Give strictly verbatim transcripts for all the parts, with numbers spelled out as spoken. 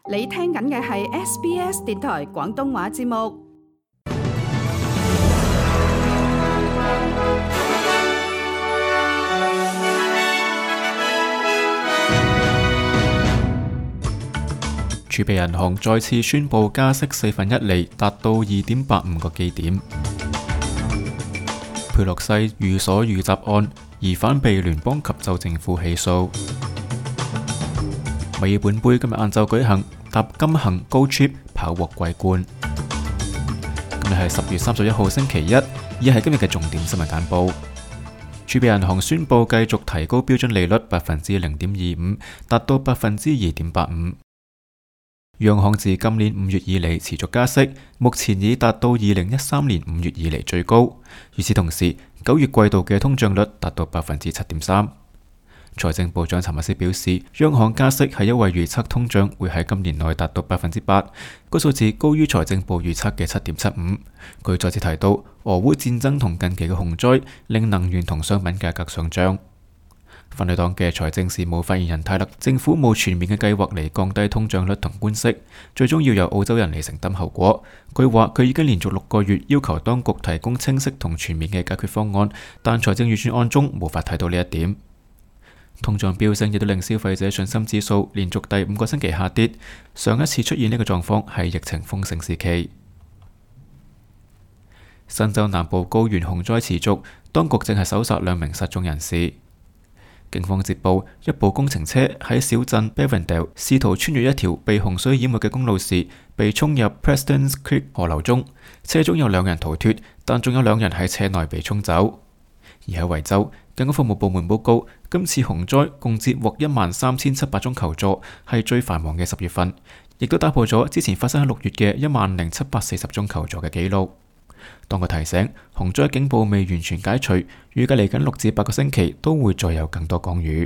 你聽緊嘅係 S B S 電台廣東話節目。 儲備銀行再次宣布加息四分一厘，達到二點八五個基點。佩洛西寓所遇襲案疑犯被聯邦及州政府起訴。墨爾本杯今日晏晝舉行，搭金行高 Trip 跑獲季冠。今日係十月三十一號星期一，以下係今日嘅重點新聞簡報。儲備銀行宣布繼續提高標準利率百分之零點二五，達到百分之二點八五。央行自今年五月以嚟持續加息，目前已達到二零一三年五月以嚟最高。與此同時，九月季度嘅通脹率達到百分之七點三。財政部長查默斯表示，央行加息係因為預測通脹會喺今年內達到百分之八，個數字高於財政部預測嘅七點七五。佢再次提到，俄烏戰爭同近期嘅洪災令能源同商品價格上漲。反對黨嘅財政事務發言人泰勒，政府冇全面嘅計劃嚟降低通脹率同官息，最終要由澳洲人嚟承擔後果。佢話佢已經連續六個月要求當局提供清晰同全面嘅解決方案，但財政預算案中無法睇到呢一點。通脹飆升亦都令消費者信心指數連續第五個星期下跌，上一次出現呢個狀況係疫情豐盛時期。新州南部高原洪災持續，當局正係搜索兩名失蹤人士。警方接報，一部工程車喺小鎮 Bevendale 試圖穿越一條被洪水淹沒嘅公路時，被沖入 Prestons Creek 河流中。車中有兩人逃脫，但仲有兩人喺車內被沖走。而喺維州，警方服務部門報告，今次洪災共接獲一萬三千七百宗求助，係最繁忙嘅十月份，亦都打破咗之前發生喺六月嘅一萬零七百四十宗求助嘅紀錄。當局提醒，洪災警報未完全解除，預計嚟緊六至八個星期都會再有更多降雨。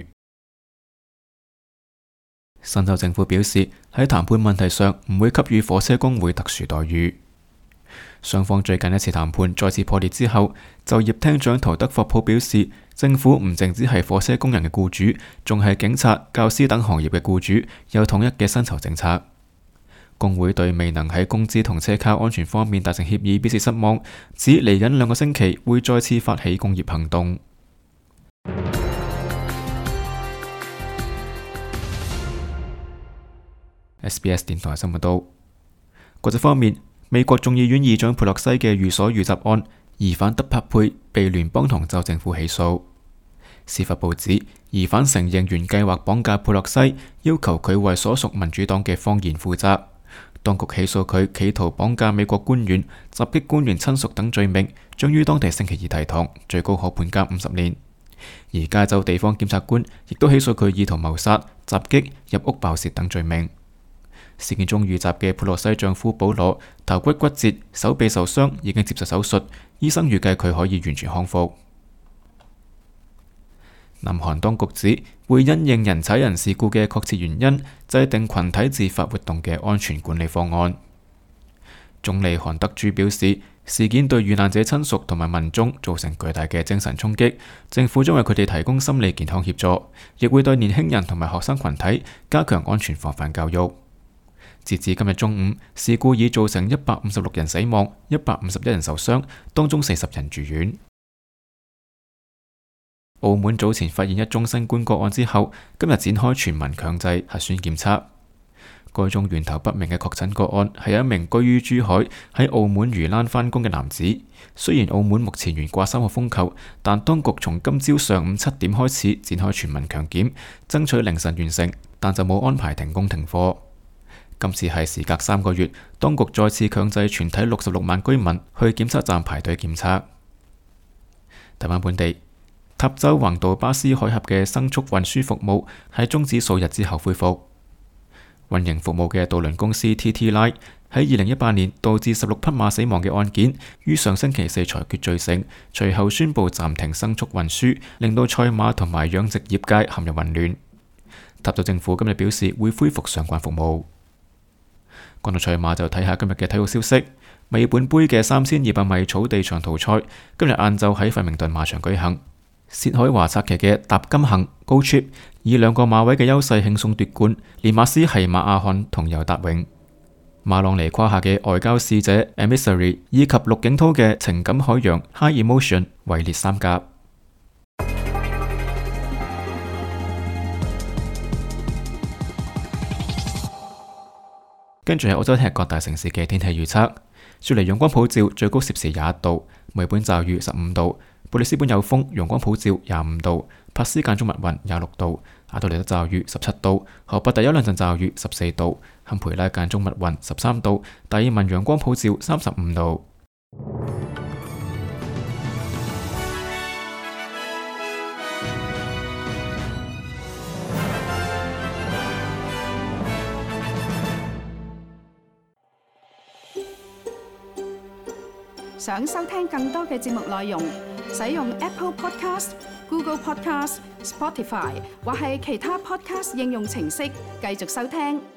新州政府表示，喺談判問題上唔會給予火車工會特殊待遇。雙方最近一次談判再次破裂之後，就業廳長陶德霍普表示，政府唔淨止係火車工人嘅僱主，仲係警察、教師等行業嘅僱主，有統一嘅薪酬政策。工會對未能喺工資同車卡安全方面達成協議表示失望，指嚟緊兩個星期會再次發起工業行動。S B S 電台新聞道，國際方面，美國眾議院議長佩洛西嘅寓所遇襲案，疑犯德帕佩被聯邦同州政府起訴。司法部指，疑犯承認原計劃綁架佩洛西，要求佢為所屬民主黨嘅謊言負責。當局起訴佢企圖綁架美國官員、襲擊官員親屬等罪名，將於當地星期二提堂，最高可判監五十年。而加州地方檢察官亦都起訴佢意圖謀殺、襲擊、入屋爆竊等罪名。事件中遇襲嘅佩洛西丈夫保羅頭骨骨折、手臂受傷，已經接受手術，醫生預計佢可以完全康復。南韓當局指會因應人踩人事故嘅確切原因，制定群體自發活動嘅安全管理方案。總理韓德洙表示，事件對遇難者親屬同埋民眾造成巨大嘅精神衝擊，政府將為佢哋提供心理健康協助，亦會對年輕人同埋學生群體加強安全防範教育。截至今日中午，事故已造成一百五十六人死亡，一百五十一人受傷，當中四十人住院。澳門早前發現一宗新冠個案之後，今日展開全民強制核酸檢測。該宗源頭不明嘅確診個案係一名居於珠海喺澳門魚欄返工嘅男子。雖然澳門目前懸掛三號風球，但當局從今朝上午七點開始展開全民強檢，爭取凌晨完成，但就冇安排停工停課。今次係時隔三個月，當局再次強制全體六十六萬居民去檢測站排隊檢測。台灣本地，塔州橫渡巴士海峽嘅牲畜運輸服務喺終止數日之後恢復。運營服務嘅渡輪公司 T T Line 喺二零一八年導致十六匹馬死亡嘅案件，於上星期四裁決罪成，隨後宣布暫停牲畜運輸，令到賽馬同埋養殖業界陷入混亂。塔州政府今日表示會恢復相關服務。講到賽馬就睇下今日嘅體育消息。墨爾本杯嘅三千二百米草地長途賽今日晏晝喺費明頓馬場舉行。 薛凱華策騎嘅踏金行 Gold Trip 以兩個馬位嘅優勢輕鬆奪冠，連馬師係馬亞漢同尤達永。馬朗尼胯下嘅外交使者 Emissary 以及陸景濤嘅情感海洋 High Emotion 位列三甲。跟住係澳洲踢各大城市嘅天氣預測：雪梨陽光普照，最高攝氏廿一度；墨爾本驟雨十五度；布里斯本有風，陽光普照廿五度；珀斯間中密雲廿六度；阿德萊德驟雨十七度；荷伯特有兩陣驟雨十四度；堪培拉間中密雲十三度；達爾文陽光普照三十五度。 想收聽更多嘅節目內容，使用 Apple Podcast、Google Podcast、Spotify 或係其他 Podcast 應用程式繼續收聽。